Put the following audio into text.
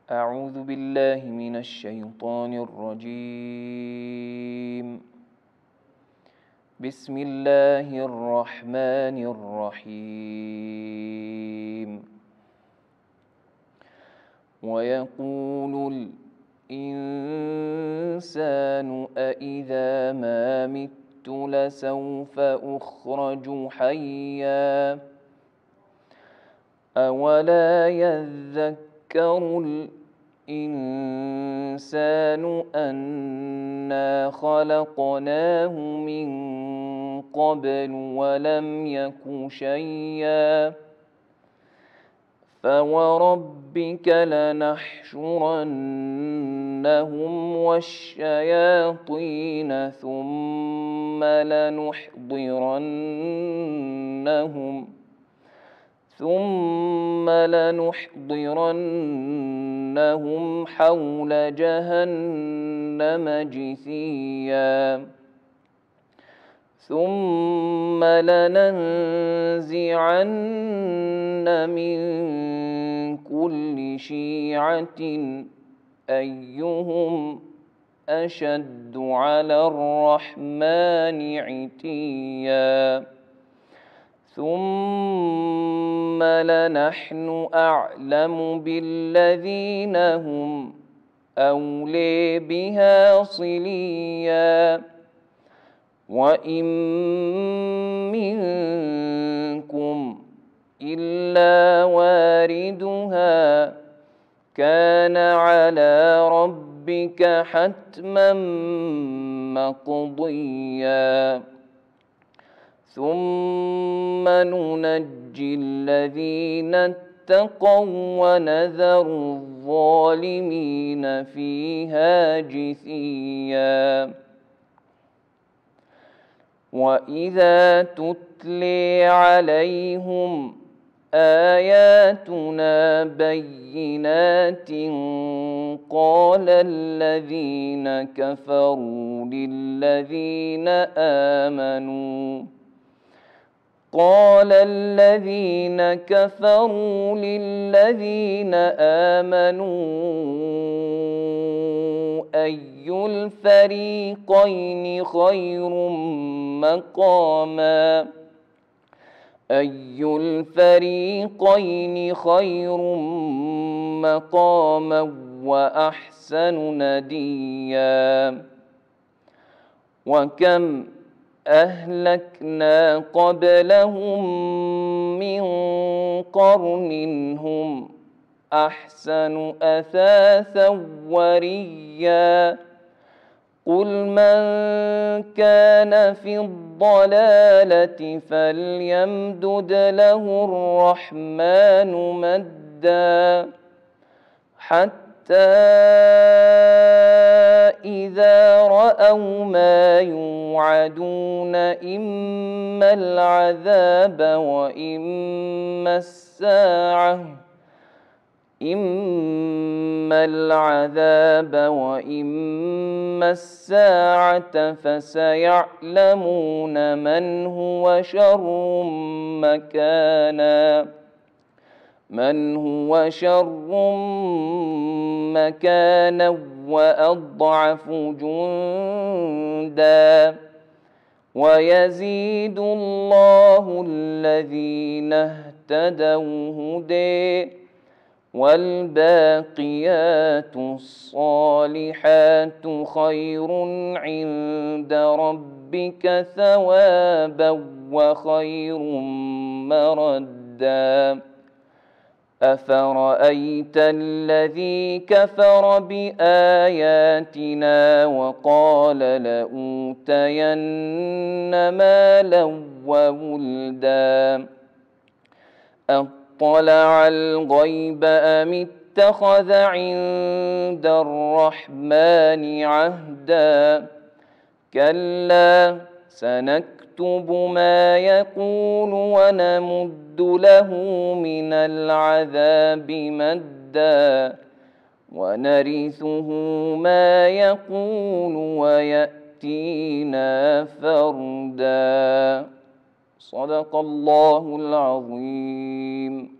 أعوذ بالله من الشيطان الرجيم. بسم الله الرحمن الرحيم. ويقول الإنسان أإذا ما مت لسوف أخرج حيا أولا يذكر الإنسان أنا خلقناه من قبل ولم يك شيئا فوربك لنحشرنهم والشياطين ثم لنحضرنهم حول جهنم جثيا ثم لننزعن من كل شيعة أيهم أشد على الرحمن عتيا ثم لنحن أعلم بالذين هم أولي بها صليا وإن منكم إلا واردها كان على ربك حتما مقضيا ثم ننجي الذين اتقوا ونذر الظالمين فيها جثيا وإذا تتلي عليهم آياتنا بينات قال الذين كفروا للذين آمنوا أي الفريقين خير مقاما وأحسن نديا وكم أهلكنا قبلهم من قرن هم أحسن أثاثا وريا قل من كان في الضلالة فليمدد له الرحمن مدا حتى إذا رأوا ما يوعدون إما العذاب وإما الساعة فسيعلمون من هو شر مكانا وأضعف جندا ويزيد الله الذين اهتدوا هدى والباقيات الصالحات خير عند ربك ثوابا وخير مردا أفرأيت الذي كفر بآياتنا وقال لأوتين مالا وولدا أطلع الغيب أم اتخذ عند الرحمن عهدا كلا سنكتب ما يقول ونمد له من العذاب مدا ونرثه ما يقول ويأتينا فردا صدق الله العظيم.